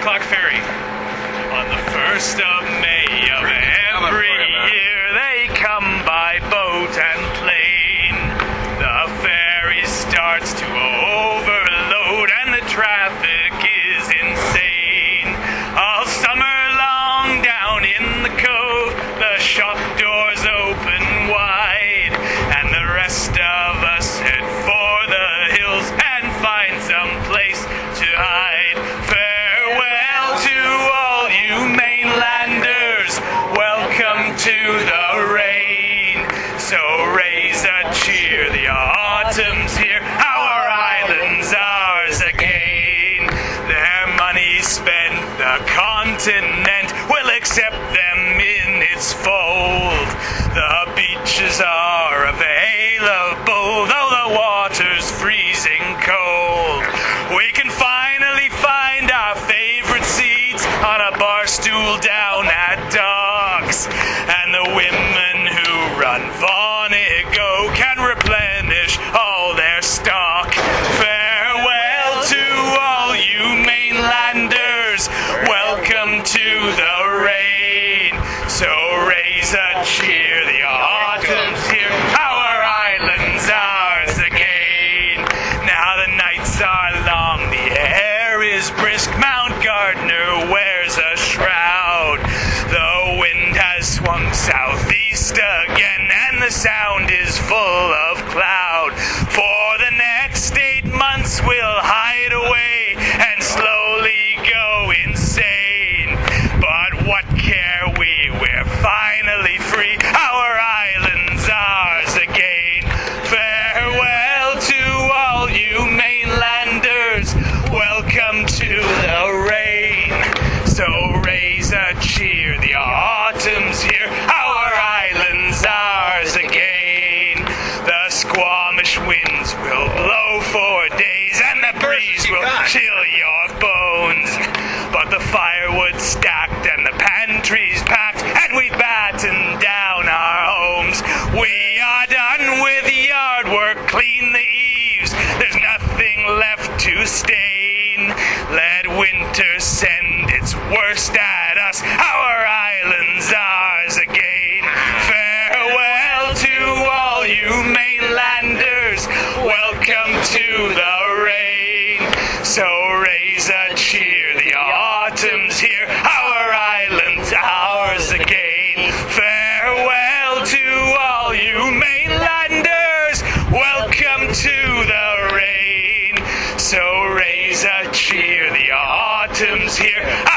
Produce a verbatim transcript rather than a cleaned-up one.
o'clock ferry. On the first of May of every year, they come by boat and plane. The ferry starts to overload and the traffic is insane. All summer long down in the cove, the shop doors open wide, and the rest of us head for the hills and find some place to hide. Farewell to all you mainlanders, welcome to the rain. So raise a cheer, the autumn's here, our island's ours again. Their money spent, the continent will accept them in its fold. The beaches are available, though the water's freezing cold. We can finally find our favorite seats on a bar stool down at Docks, and the women who run Vonnego can replenish all their stock. Farewell to all you mainlanders, welcome to the rain. So raise a cheer, the autumn's here, our island's ours again. Now the nights are long, the air is brisk, Mount Gardner wears a shroud. The wind has swung southeast again, and the sound is full of cloud. For the next eight months we'll hide away and slowly go insane. But what care we, we're finally free, our island's ours again. Farewell to all you mainlanders, welcome to the rain. So raise a cheer, the autumn's here, our island's ours again. The Squamish winds will blow for days, and the breeze will chill your bones. But the firewood's stacked and the pantry's packed, and we batten down our homes. We are done with yard work, clean the eaves, there's nothing left to stain. Let winter send its worst at us, our island's ours again. Farewell to all you mainlanders, welcome to the rain. So raise a cheer, the autumn's here, our island's ours again. Farewell to all you mainlanders, welcome to the rain. So raise a cheer, the autumn's here,